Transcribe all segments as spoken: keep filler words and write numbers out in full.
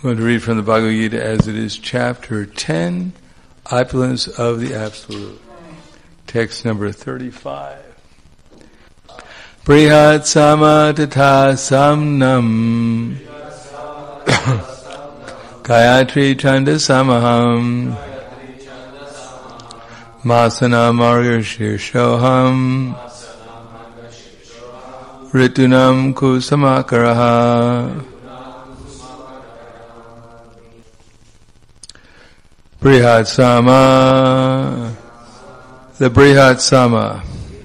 I'm going to read from the Bhagavad Gita as it is, chapter ten, Opulence of the Absolute. Text number thirty-five. Brihat sama tata samnam Gayatri chanda samaham Masana margashirshoham Ritunam kusamakaraha. Brihat Sama, the Brihat Sama,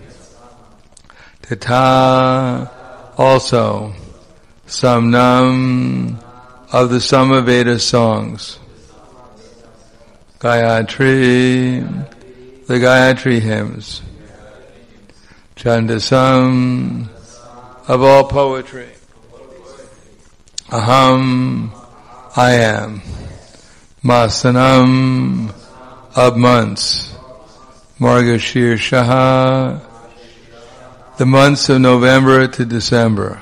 Tata, also, Samnam, of the Samaveda songs, Gayatri, the Gayatri hymns, Chandasam, of all poetry, Aham, I am. Masanam, of months, Margashirshaha, the months of November to December.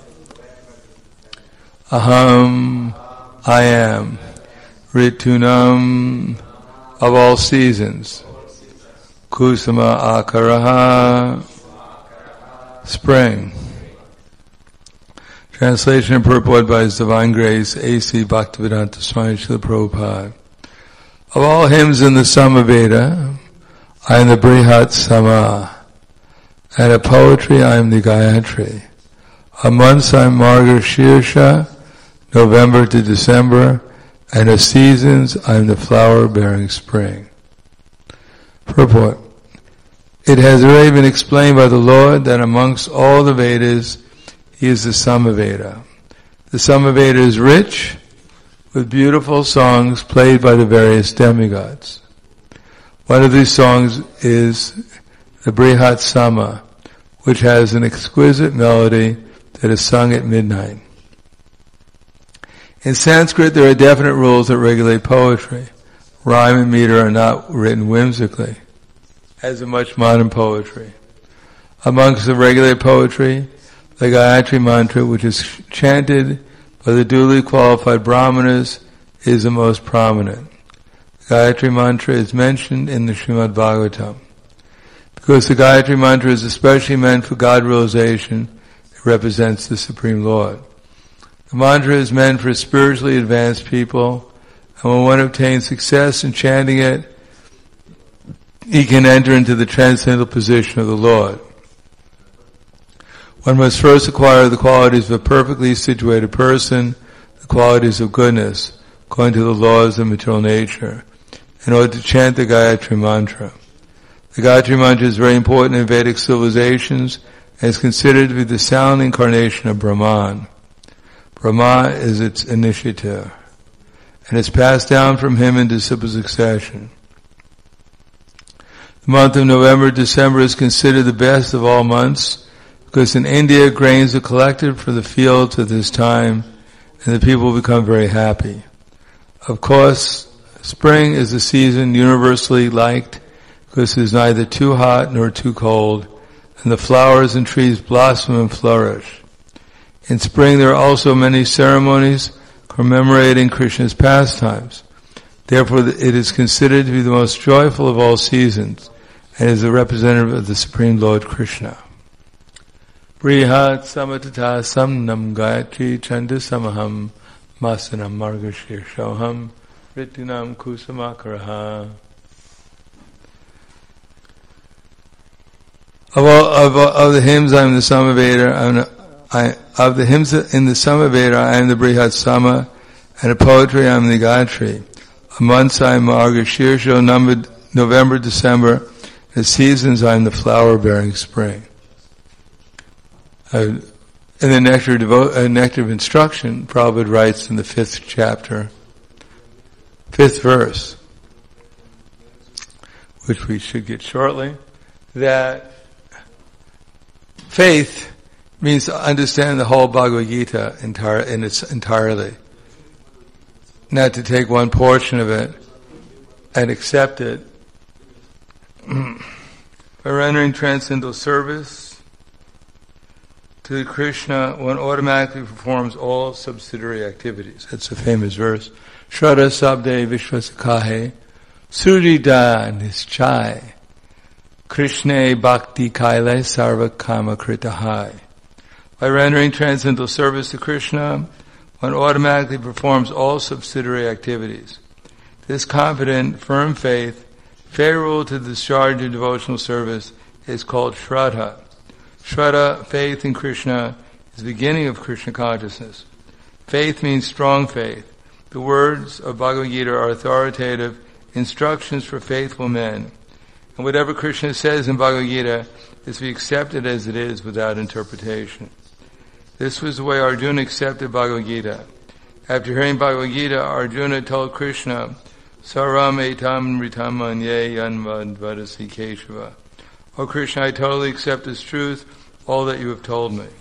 Aham, I am. Ritunam, of all seasons. Kusama akaraha, spring. Translation and purport by His Divine Grace, A C Bhaktivedanta Swami Srila Prabhupada. Of all hymns in the Samaveda, I am the Brihat Sama, and of poetry I am the Gayatri. Of months I am Margashirsha, November to December, and of seasons I am the flower-bearing spring. Purport. It has already been explained by the Lord that amongst all the Vedas, He is the Samaveda. The Samaveda is rich with beautiful songs played by the various demigods. One of these songs is the Brihat Sama, which has an exquisite melody that is sung at midnight. In Sanskrit, there are definite rules that regulate poetry. Rhyme and meter are not written whimsically, as in much modern poetry. Amongst the regulated poetry, the Gayatri Mantra, which is chanted by the duly qualified Brahmanas, is the most prominent. The Gayatri Mantra is mentioned in the Srimad Bhagavatam. Because the Gayatri Mantra is especially meant for God realization, it represents the Supreme Lord. The mantra is meant for spiritually advanced people, and when one obtains success in chanting it, he can enter into the transcendental position of the Lord. One must first acquire the qualities of a perfectly situated person, the qualities of goodness, according to the laws of material nature, in order to chant the Gayatri Mantra. The Gayatri Mantra is very important in Vedic civilizations and is considered to be the sound incarnation of Brahman. Brahma is its initiator, and is passed down from him in disciple succession. The month of November, December is considered the best of all months, because in India, grains are collected for the fields at this time, and the people become very happy. Of course, spring is a season universally liked, because it is neither too hot nor too cold, and the flowers and trees blossom and flourish. In spring, there are also many ceremonies commemorating Krishna's pastimes. Therefore, it is considered to be the most joyful of all seasons, and is a representative of the Supreme Lord Krishna. Brihat samatata samnam gayatri chanda samaham masanam margashirshoham ritinam kusamakaraha. Of all of, of the hymns, I am the Samaveda. I'm I, of the hymns in the Samaveda, I am the Brihat Sama, and of poetry, I am the Gayatri. Of months, I am Margashirsha, numbered November, December. The seasons, I am the flower-bearing spring. Uh, in the Nectar of, Devo- uh, Nectar of Instruction, Prabhupada writes in the fifth chapter, fifth verse, which we should get shortly, that faith means to understand the whole Bhagavad Gita entire, in its entirely. Not to take one portion of it and accept it. By rendering transcendental service to Krishna, one automatically performs all subsidiary activities. That's a famous verse. Shraddha sabde vishvasakahe surida nischai Krishna bhakti kaile sarva kama kritahai. By rendering transcendental service to Krishna, one automatically performs all subsidiary activities. This confident, firm faith, favorable to the discharge of devotional service, is called Shraddha. Shraddha, faith in Krishna, is the beginning of Krishna consciousness. Faith means strong faith. The words of Bhagavad Gita are authoritative instructions for faithful men. And whatever Krishna says in Bhagavad Gita is to be accepted as it is without interpretation. This was the way Arjuna accepted Bhagavad Gita. After hearing Bhagavad Gita, Arjuna told Krishna, Saram etam ritam manye yanvad vadasi keshava. O Krishna, I totally accept as truth all that you have told me.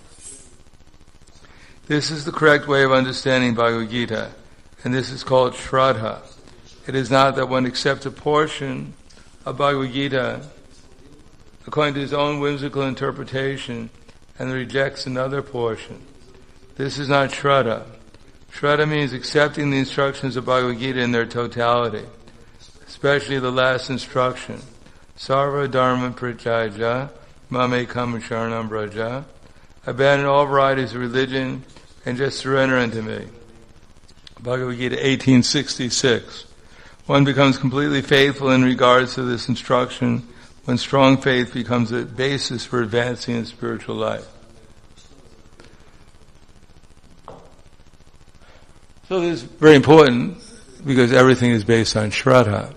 This is the correct way of understanding Bhagavad Gita, and this is called Shraddha. It is not that one accepts a portion of Bhagavad Gita according to his own whimsical interpretation and rejects another portion. This is not Shraddha. Shraddha means accepting the instructions of Bhagavad Gita in their totality, especially the last instruction. Sarva dharma pratyajya mame kama sharanam braja. Abandon all varieties of religion and just surrender unto me. Bhagavad Gita eighteen sixty-six. One becomes completely faithful in regards to this instruction when strong faith becomes a basis for advancing in spiritual life. So this is very important because everything is based on Shraddha.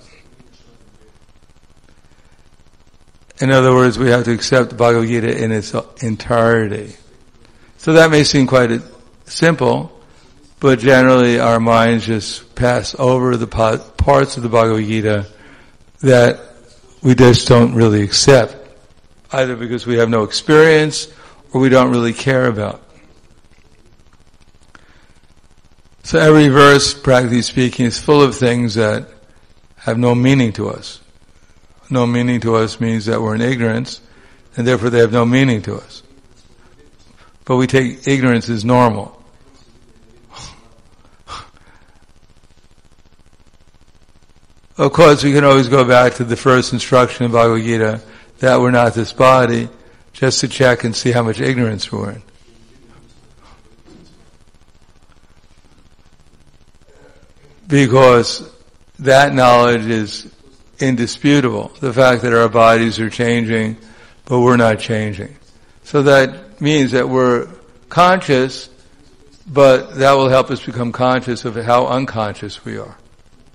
In other words, we have to accept Bhagavad Gita in its entirety. So that may seem quite simple, but generally our minds just pass over the parts of the Bhagavad Gita that we just don't really accept, either because we have no experience or we don't really care about. So every verse, practically speaking, is full of things that have no meaning to us. No meaning to us means that we're in ignorance, and therefore they have no meaning to us. But we take ignorance as normal. Of course, we can always go back to the first instruction of Bhagavad Gita, that we're not this body, just to check and see how much ignorance we're in. Because that knowledge is indisputable. The fact that our bodies are changing, but we're not changing. So that means that we're conscious, but that will help us become conscious of how unconscious we are.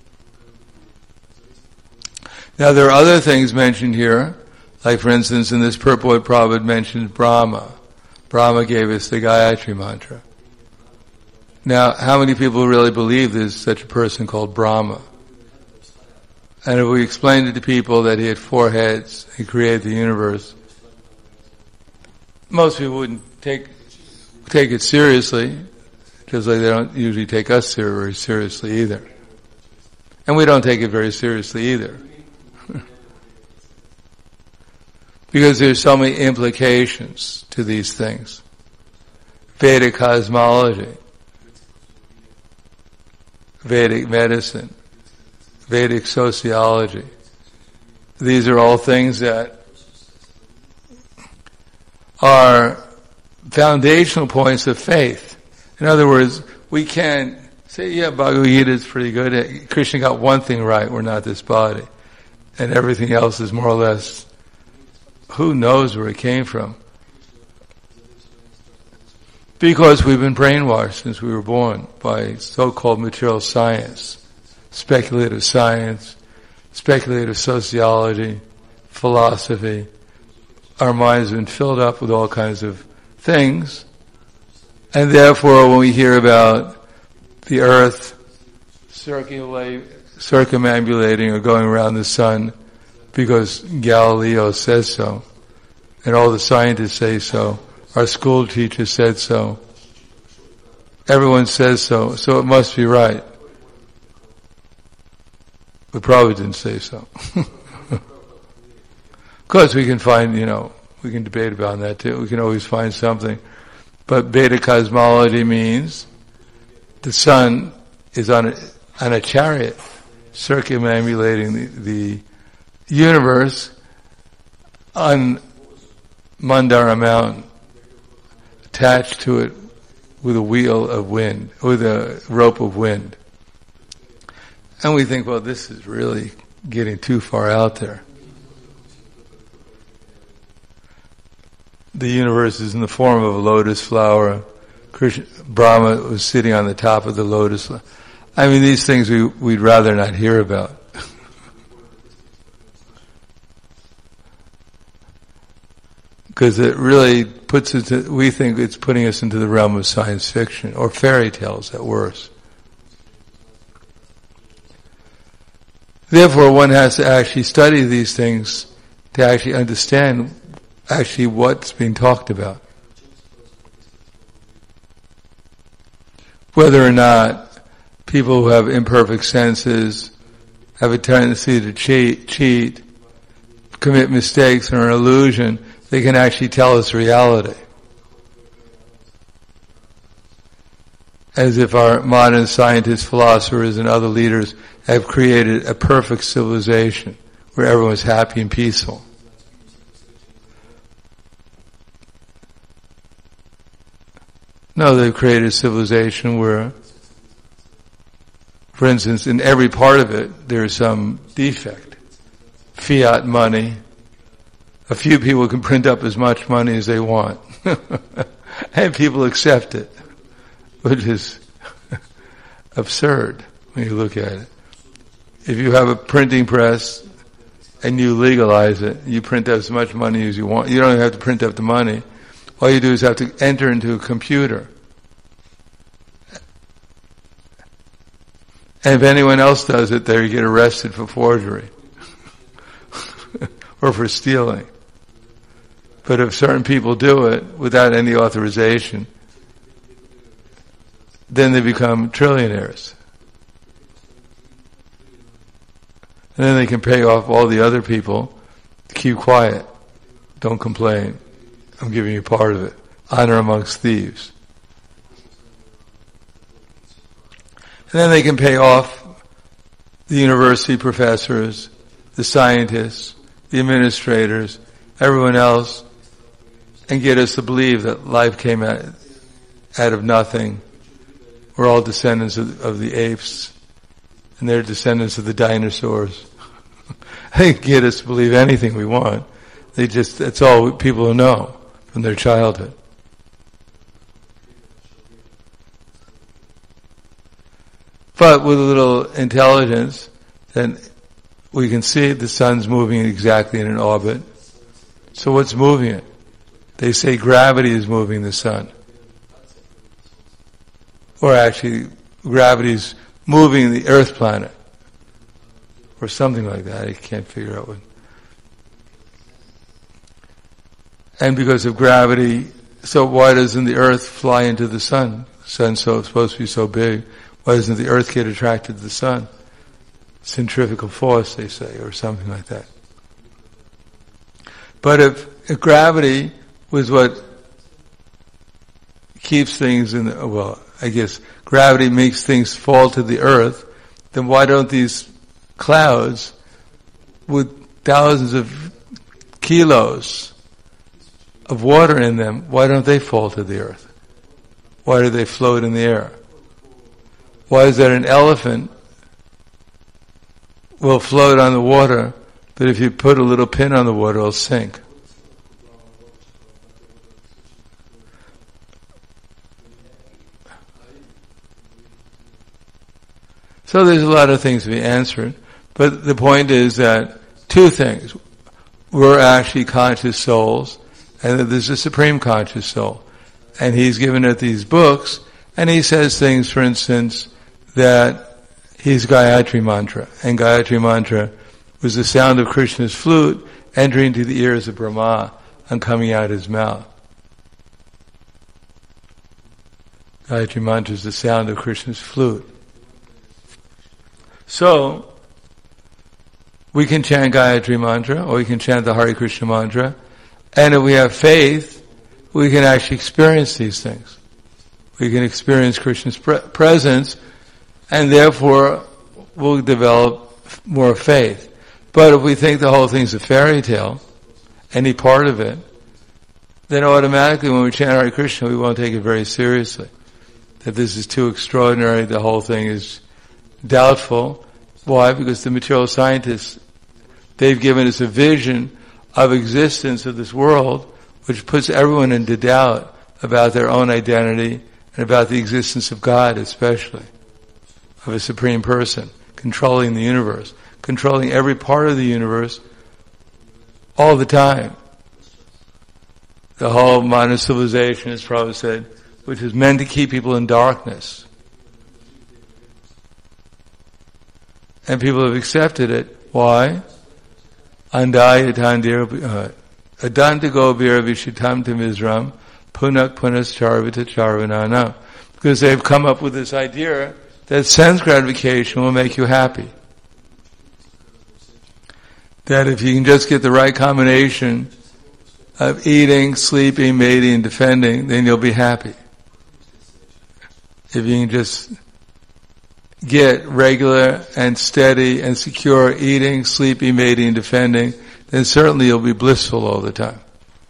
Now there are other things mentioned here, like for instance in this purport Prabhupada mentioned Brahma. Brahma gave us the Gayatri mantra. Now, how many people really believe there's such a person called Brahma? And if we explained it to people that he had four heads, he created the universe, most people wouldn't take take it seriously, just like they don't usually take us very seriously either. And we don't take it very seriously either. Because there's so many implications to these things. Vedic cosmology, Vedic medicine, Vedic sociology. These are all things that are foundational points of faith. In other words, we can't say, yeah, Bhagavad Gita is pretty good. Krishna got one thing right, we're not this body. And everything else is more or less, who knows where it came from. Because we've been brainwashed since we were born by so-called material science, speculative science, speculative sociology, philosophy. Our minds have been filled up with all kinds of things. And therefore, when we hear about the earth circulate, circumambulating or going around the sun because Galileo says so, and all the scientists say so, our school teacher said so, everyone says so, so it must be right. We probably didn't say so. Of course we can find, you know, we can debate about that too. We can always find something. But Vedic cosmology means the sun is on a, on a chariot circumambulating the, the universe on Mandara Mountain, attached to it with a wheel of wind, with a rope of wind. And we think, well, this is really getting too far out there. The universe is in the form of a lotus flower. Krishna, Brahma was sitting on the top of the lotus flower. I mean, these things we, we'd rather not hear about. Because it really puts us, to, we think it's putting us into the realm of science fiction, or fairy tales at worst. Therefore, one has to actually study these things to actually understand actually what's being talked about. Whether or not people who have imperfect senses have a tendency to cheat, cheat, commit mistakes or an illusion, they can actually tell us reality. As if our modern scientists, philosophers, and other leaders have created a perfect civilization where everyone's happy and peaceful. No, they've created a civilization where, for instance, in every part of it, there's some defect. Fiat money. A few people can print up as much money as they want. And people accept it, which is absurd when you look at it. If you have a printing press and you legalize it, you print up as much money as you want. You don't even have to print up the money. All you do is have to enter into a computer. And if anyone else does it, they get arrested for forgery or for stealing. But if certain people do it without any authorization, then they become trillionaires. And then they can pay off all the other people to keep quiet. Don't complain. I'm giving you part of it. Honor amongst thieves. And then they can pay off the university professors, the scientists, the administrators, everyone else, and get us to believe that life came out, out of nothing. We're all descendants of, of the apes, and they're descendants of the dinosaurs. They can get us to believe anything we want. They just, that's all people know from their childhood. But with a little intelligence, then we can see the sun's moving exactly in an orbit. So what's moving it? They say gravity is moving the sun. Or actually, gravity is moving the Earth planet. Or something like that. I can't figure out what. And because of gravity, so why doesn't the Earth fly into the sun? The sun's so, supposed to be so big. Why doesn't the Earth get attracted to the sun? Centrifugal force, they say, or something like that. But if, if gravity was what keeps things in the, well, I guess gravity makes things fall to the earth, then why don't these clouds with thousands of kilos of water in them, why don't they fall to the earth? Why do they float in the air? Why is that an elephant will float on the water, but if you put a little pin on the water, it'll sink? So there's a lot of things to be answered, but the point is that two things. We're actually conscious souls, and that there's a supreme conscious soul. And he's given it these books, and he says things, for instance, that he's Gayatri Mantra, and Gayatri Mantra was the sound of Krishna's flute entering into the ears of Brahma and coming out his mouth. Gayatri Mantra is the sound of Krishna's flute. So, we can chant Gayatri Mantra, or we can chant the Hare Krishna Mantra, and if we have faith we can actually experience these things. We can experience Krishna's pre- presence, and therefore we'll develop more faith. But if we think the whole thing's a fairy tale, any part of it, then automatically when we chant Hare Krishna, we won't take it very seriously. That this is too extraordinary, the whole thing is doubtful. Why? Because the material scientists, they've given us a vision of existence of this world, which puts everyone into doubt about their own identity and about the existence of God, especially, of a supreme person, controlling the universe, controlling every part of the universe all the time. The whole modern civilization, as Prabhupada said, which is meant to keep people in darkness. And people have accepted it. Why? Andaya tandir adantago vira vishitam tamizram punak punas charvita charvanana. Because they've come up with this idea that sense gratification will make you happy. That if you can just get the right combination of eating, sleeping, mating, and defending, then you'll be happy. If you can just get regular and steady and secure eating, sleeping, mating, and defending, then certainly you'll be blissful all the time.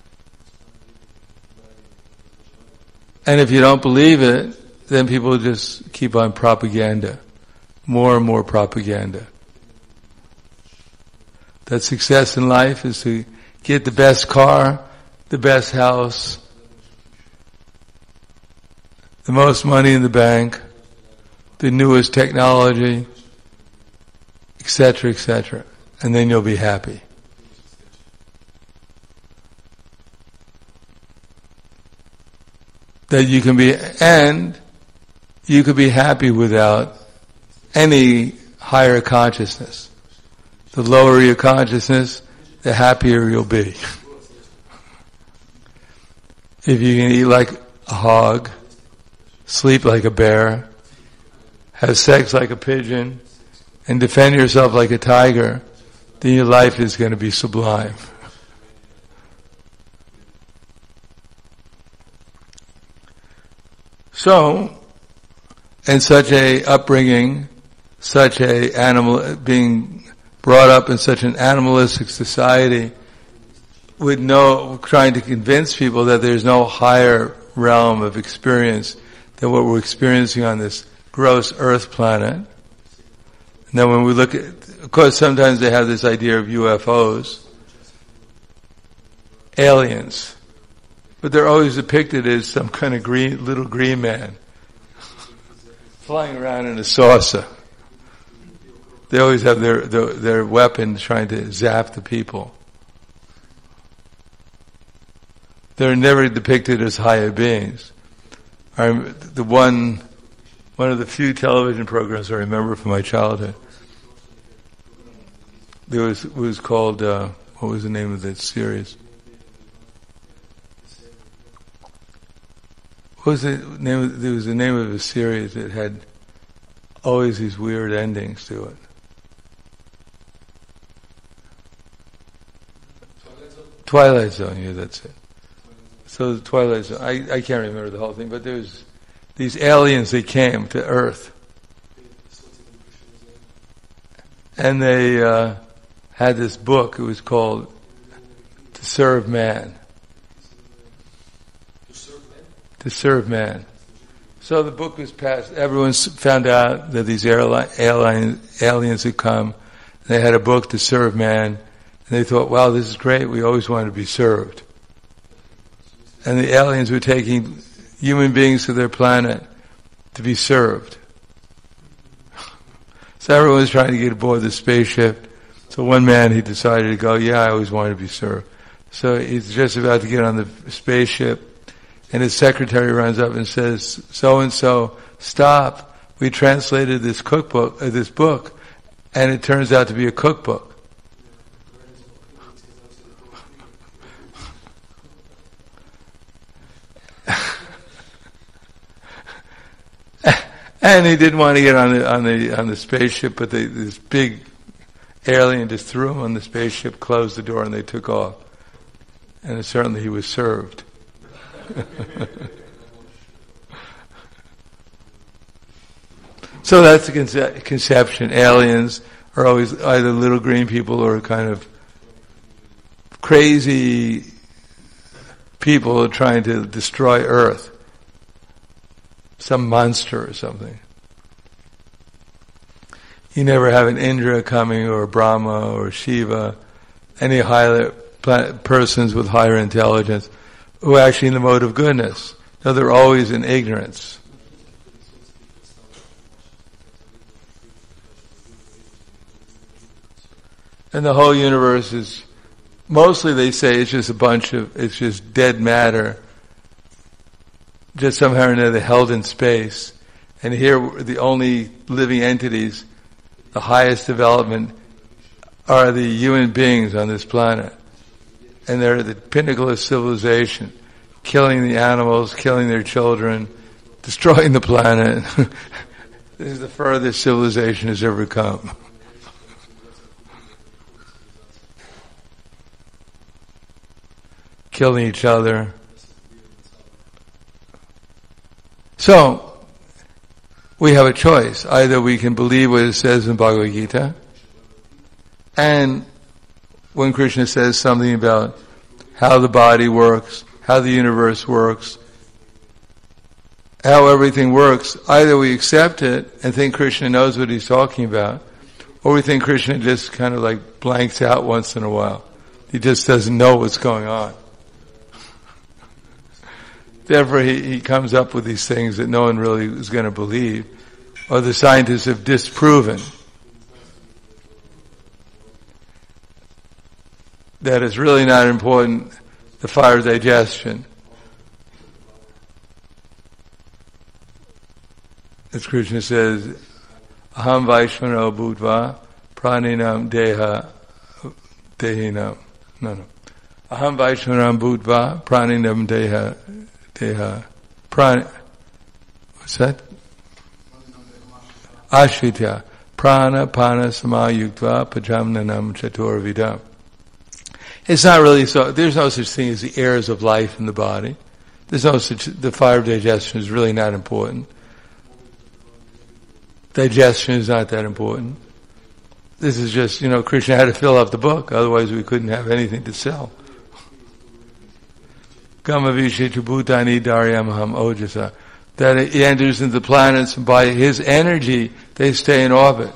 And if you don't believe it, then people just keep on propaganda. More and more propaganda. That success in life is to get the best car, the best house, the most money in the bank, the newest technology, et cetera, et cetera. And then you'll be happy. That you can be, and you could be happy without any higher consciousness. The lower your consciousness, the happier you'll be. If you can eat like a hog, sleep like a bear, have sex like a pigeon, and defend yourself like a tiger, then your life is going to be sublime. So, in such a upbringing, such a animal, being brought up in such an animalistic society, with no, trying to convince people that there's no higher realm of experience than what we're experiencing on this gross earth planet. And then when we look at, of course sometimes they have this idea of U F Os, aliens, but they're always depicted as some kind of green, little green man flying around in a saucer. They always have their, their, their weapons trying to zap the people. They're never depicted as higher beings. I, the one, one of the few television programs I remember from my childhood, there was, it was called, uh, what was the name of that series? What was the name of, there was the name of a series that had always these weird endings to it. Twilight Zone, yeah, that's it. So the Twilight Zone, I, I can't remember the whole thing, but there was these aliens that came to Earth. And they uh, had this book, it was called To Serve Man. To serve man? To serve man. So the book was passed, everyone found out that these airline, airline, aliens had come, they had a book to serve man, and they thought, wow, this is great, we always wanted to be served. And the aliens were taking human beings to their planet to be served. So everyone was trying to get aboard the spaceship. So one man, he decided to go, yeah, I always wanted to be served. So he's just about to get on the spaceship, and his secretary runs up and says, so-and-so, stop. We translated this cookbook, uh, this book, and it turns out to be a cookbook. And he didn't want to get on the on the on the spaceship, but they, this big alien just threw him on the spaceship, closed the door, and they took off. And certainly he was served. So that's the conce- conception. Aliens are always either little green people or kind of crazy people trying to destroy Earth. Some monster or something. You never have an Indra coming, or Brahma, or Shiva, any higher persons with higher intelligence who are actually in the mode of goodness. No, they're always in ignorance. And the whole universe is, mostly they say it's just a bunch of, it's just dead matter, just somehow or another held in space. And here the only living entities, the highest development, are the human beings on this planet. And they're the pinnacle of civilization, killing the animals, killing their children, destroying the planet. This is the furthest civilization has ever come. Killing each other. So, we have a choice. Either we can believe what it says in Bhagavad Gita, and when Krishna says something about how the body works, how the universe works, how everything works, either we accept it and think Krishna knows what he's talking about, or we think Krishna just kind of like blanks out once in a while. He just doesn't know what's going on. Therefore, he, he comes up with these things that no one really is going to believe, or the scientists have disproven that it's really not important, the fire digestion. As Krishna says, Aham Vaishvano Bhutva Praninam Deha Dehinam. No, no. Aham Vaishvanam Bhutva Praninam Deha Deha Pran. What's that? Ashvitya. Prana Pana Samayuktva Pajamnanam Chaturvidam. It's not really so, there's no such thing as the airs of life in the body. There's no such, the fire of digestion is really not important. Digestion is not that important. This is just, you know, Krishna had to fill up the book, otherwise we couldn't have anything to sell. Kamavishetu bhutani daryamaham ojasa. That he enters into the planets, and by his energy, they stay in orbit.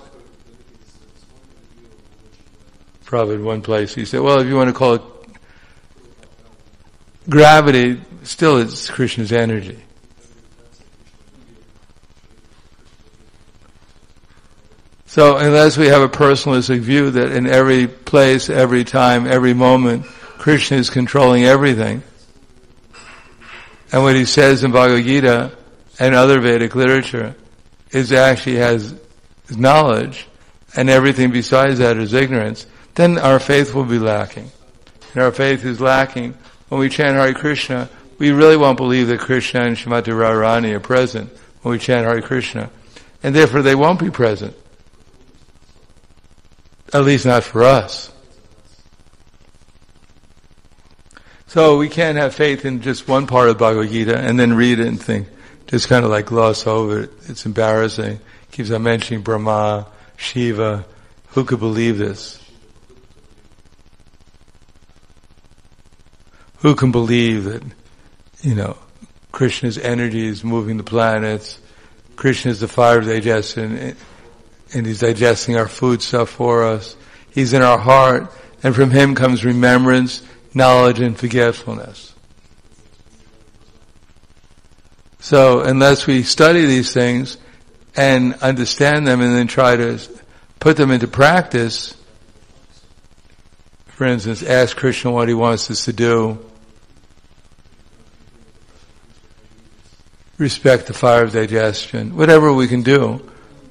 Probably in one place he said, well, if you want to call it gravity, still it's Krishna's energy. So unless we have a personalistic view that in every place, every time, every moment, Krishna is controlling everything, and what he says in Bhagavad Gita and other Vedic literature is actually has knowledge, and everything besides that is ignorance, then our faith will be lacking. And our faith is lacking. When we chant Hare Krishna, we really won't believe that Krishna and Srimati Radharani are present when we chant Hare Krishna. And therefore they won't be present. At least not for us. So we can't have faith in just one part of Bhagavad Gita and then read it and think, just kind of like gloss over it. It's embarrassing. Keeps on mentioning Brahma, Shiva. Who could believe this? Who can believe that, you know, Krishna's energy is moving the planets, Krishna is the fire of digestion, and he's digesting our food stuff for us. He's in our heart, and from him comes remembrance, knowledge, and forgetfulness. So unless we study these things and understand them and then try to put them into practice, for instance, ask Krishna what he wants us to do, respect the fire of digestion, whatever we can do,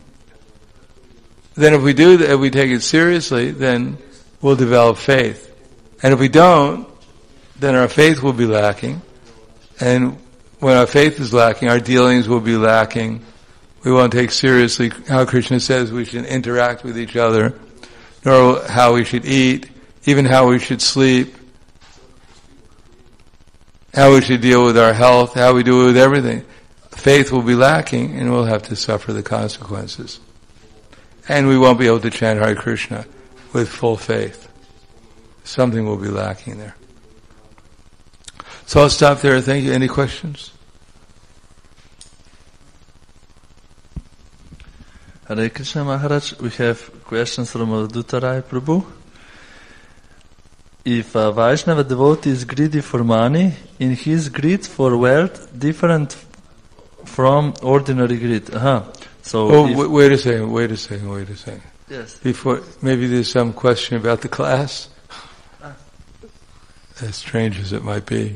then if we do that, if we take it seriously, then we'll develop faith. And if we don't, then our faith will be lacking. And when our faith is lacking, our dealings will be lacking. We won't take seriously how Krishna says we should interact with each other, nor how we should eat, even how we should sleep. how we should deal with our health, how we do it with everything. Faith will be lacking and we'll have to suffer the consequences. And we won't be able to chant Hare Krishna with full faith. Something will be lacking there. So I'll stop there. Thank you. Any questions? Hare Krishna Maharaj, we have questions from Adutarai Prabhu. If a Vaishnava devotee is greedy for money, in his greed for wealth different from ordinary greed? Uh-huh. So oh, w- wait a second, wait a second, wait a second. Yes. Before, maybe there's some question about the class? Ah. As strange as it might be.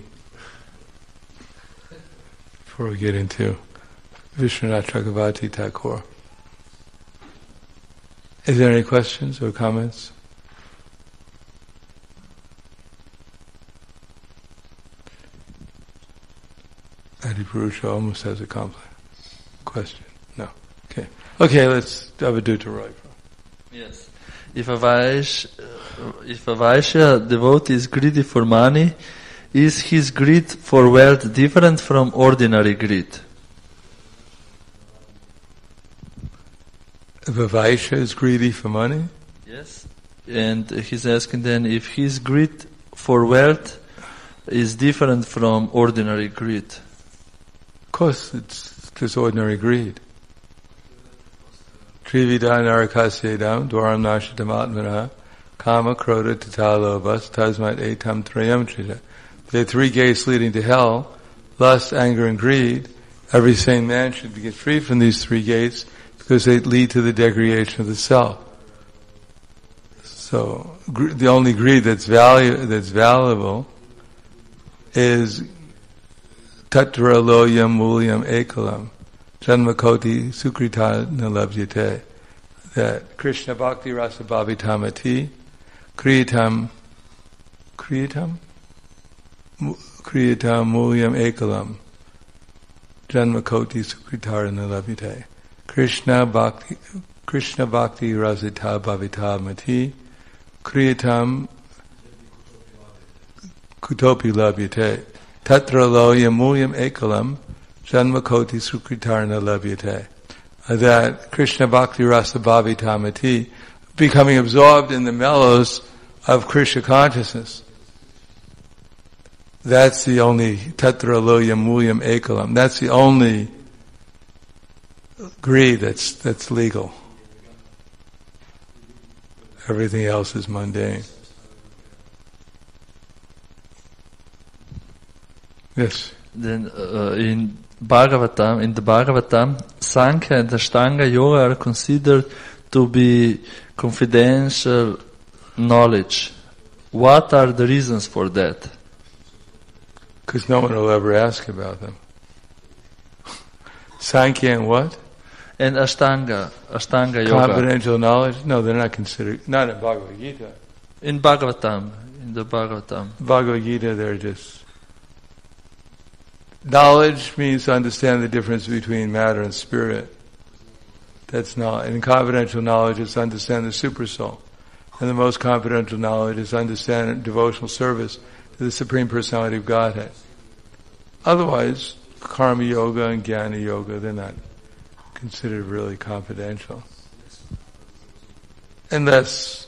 Before we get into Vishwanath Chakravarti Thakur. Is there any questions or comments? Adipurusha almost has a complex question. No. Okay. Okay, let's have a Dutta Roy. Yes. If a Vaish, uh, if a Vaishya devotee is greedy for money, is his greed for wealth different from ordinary greed? If a Vaishya is greedy for money? Yes. And he's asking then if his greed for wealth is different from ordinary greed. Of course, it's just ordinary greed. Trivida narakasyedam dwaram nashitam atmana kama krodha tatalobas tasmat etam trayam trita. There are three gates leading to hell: lust, anger, and greed. Every sane man should get free from these three gates because they lead to the degradation of the self. So gr- the only greed that's value that's valuable is tatra loyam mulyam ekalam janmakoti sukrita nalabhyate. That Krishna Bhakti Rasa Bhavitamati kriyatam kriyatam kriyatam mulyam ekalam janmakoti sukrita nalabhyate. Krishna Bhakti Krishna Bhakti Rasita Bhavitamati kriyatam kutopi labhyate. Tatra loyam mulyam ekalam janmakoti sukritarna labhyate. That Krishna Bhakti Rasa Bhavitamati, becoming absorbed in the mellows of Krishna consciousness. That's the only tatra loyam mulyam ekalam. That's the only greed that's that's legal. Everything else is mundane. Yes. Then uh, in Bhagavatam, in the Bhagavatam, Sankhya and Ashtanga Yoga are considered to be confidential knowledge. What are the reasons for that? Because no one will ever ask about them. Sankhya and what? And Ashtanga, Ashtanga Yoga. Confidential knowledge? No, they're not considered, not in Bhagavad Gita. In Bhagavatam, in the Bhagavatam. Bhagavad Gita, they're just... Knowledge means to understand the difference between matter and spirit. That's not. And confidential knowledge is to understand the super soul. And the most confidential knowledge is to understand devotional service to the Supreme Personality of Godhead. Otherwise, karma yoga and jnana yoga, they're not considered really confidential. Unless,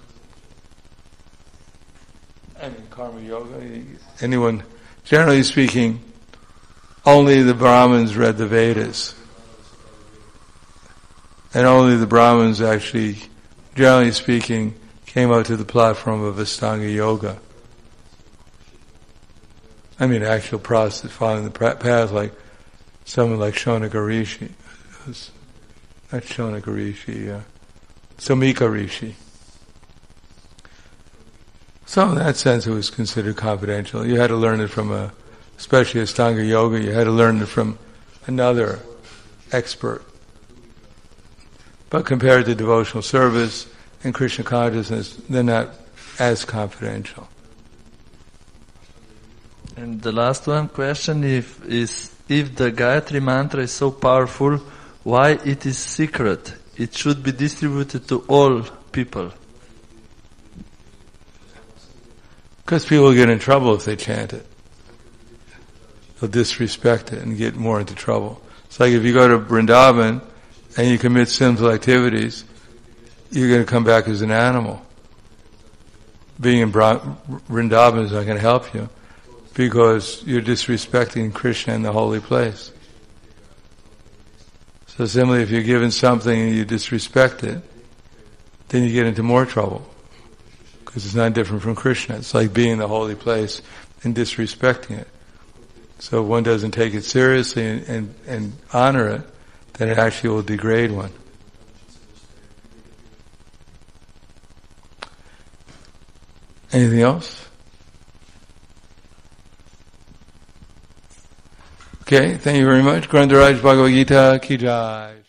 I mean, karma yoga, anyone, generally speaking, only the Brahmins read the Vedas. And only the Brahmins actually, generally speaking, came out to the platform of Ashtanga Yoga. I mean, actual process, following the path, like someone like Shonaka Rishi. Not Shonaka Rishi, uh, Samika Rishi. So in that sense it was considered confidential. You had to learn it from a, especially Ashtanga Yoga, you had to learn it from another expert. But compared to devotional service and Krishna consciousness, they're not as confidential. And the last one question if, is, if the Gayatri mantra is so powerful, why it is secret? It should be distributed to all people. Because people get in trouble if they chant it. they'll disrespect it and get more into trouble. It's like if you go to Vrindavan and you commit sinful activities, you're going to come back as an animal. Being in Vrindavan is not going to help you because you're disrespecting Krishna in the holy place. So similarly, if you're given something and you disrespect it, then you get into more trouble because it's not different from Krishna. It's like being in the holy place and disrespecting it. So if one doesn't take it seriously and, and, and honor it, then it actually will degrade one. Anything else? Okay, thank you very much. Grandaraj Bhagavad Gita Ki Jai.